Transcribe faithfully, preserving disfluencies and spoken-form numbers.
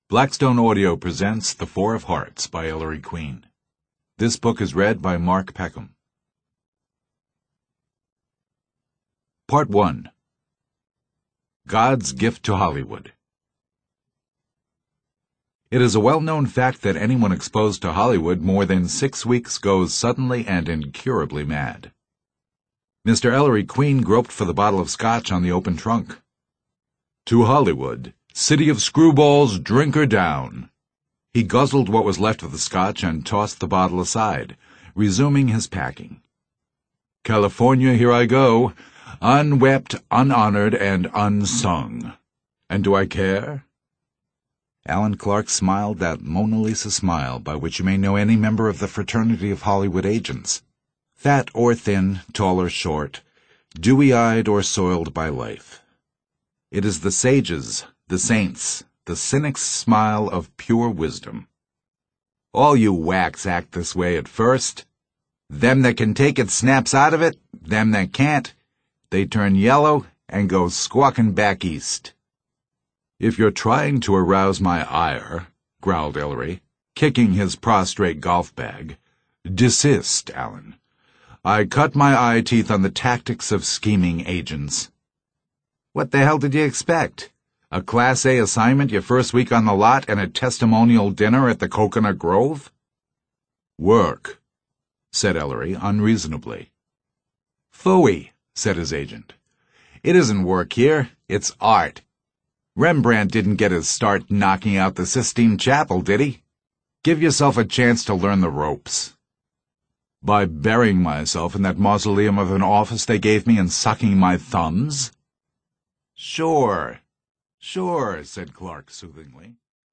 Blackstone Audio presents The Four of Hearts by Ellery Queen. This book is read by Mark Peckham. Part one. God's Gift to Hollywood. It is a well-known fact that anyone exposed to Hollywood more than six weeks goes suddenly and incurably mad. Mister Ellery Queen groped for the bottle of scotch on the open trunk. To Hollywood, city of screwballs, drink her down. He guzzled what was left of the scotch and tossed the bottle aside, resuming his packing. California, here I go, unwept, unhonored, and unsung. And do I care? Alan Clark smiled that Mona Lisa smile by which you may know any member of the fraternity of Hollywood agents. Fat or thin, tall or short, dewy-eyed or soiled by life. It is the sages, the saints, the cynic's smile of pure wisdom. All you whacks act this way at first. Them that can take it snaps out of it, them that can't, they turn yellow and go squawking back east. If you're trying to arouse my ire, growled Ellery, kicking his prostrate golf bag, desist, Alan. I cut my eye teeth on the tactics of scheming agents. What the hell did you expect? A Class A assignment your first week on the lot and a testimonial dinner at the Coconut Grove? Work, said Ellery unreasonably. Phooey, said his agent. It isn't work here, it's art. Rembrandt didn't get his start knocking out the Sistine Chapel, did he? Give yourself a chance to learn the ropes. By burying myself in that mausoleum of an office they gave me and sucking my thumbs? Sure. Sure, said Clark soothingly.